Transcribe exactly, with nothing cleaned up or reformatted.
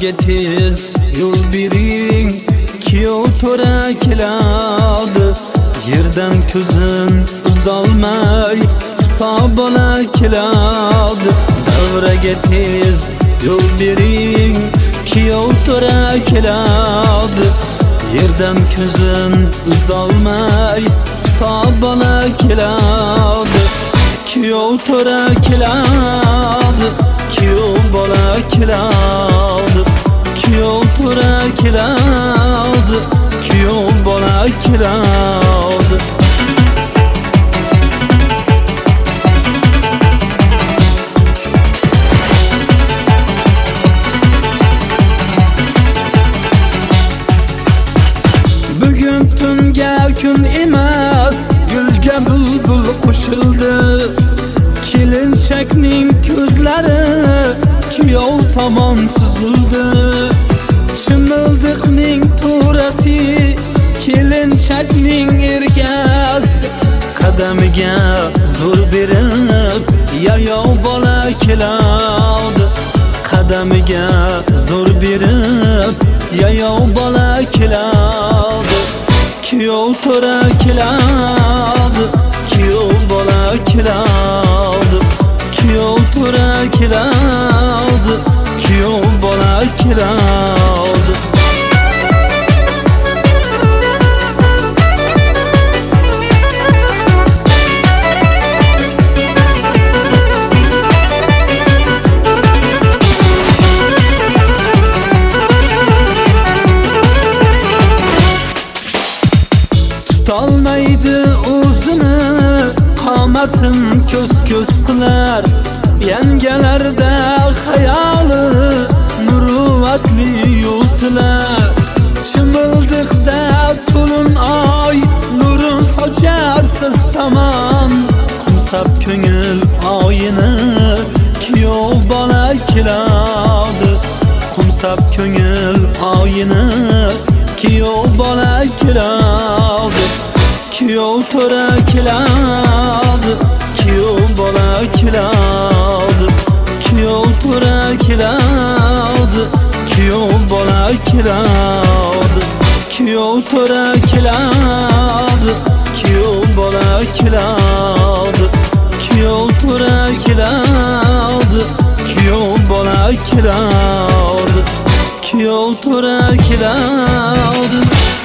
Davraga tez yo'l bering, kuyov to'ra keladi. Yerdan ko'zin uzolmay sipo bola keladi. Davraga tez yo'l bering, kuyov to'ra keladi. Yerdan ko'zin uzolmay sipo bola keladi. Kuyov to'ra keladi, kuyov bola keladi. Kuyov to'ra keladi, kuyov bola keladi. Bugun tunga kun emas, gulga bulbul qo'shildi. Kelinchakning ko'zlari kuyov tomon suzildi. Chimildiqning to'rasi kelinchakning erkasi. Qadamiga zo'r berib yayov bola keladi. Qadamiga zo'r berib yayov bola keladi. Kuyov to'ra keladi, kuyov bola keladi. Kuyov to'ra keladi, kuyov bola keladi. Tutolmaydi o'zini, qomatin ko'z-ko'z qilar. Yangalarda xayoli muruvvatli yo'ltilar. Chimildiqda to'lin oy nurin socharsiz tamom. Qumsab ko'ngil oyini kuyov bola keladi. Qumsab ko'ngil oyini kuyov bola keladi. Kuyov to'ra keladi, kuyov bola keladi. Kuyov to'ra keladi, kuyov bola keladi. Kuyov to'ra keladi, kuyov bola keladi. Kuyov to'ra keladi, kuyov bola keladi. Kuyov to'ra keladi.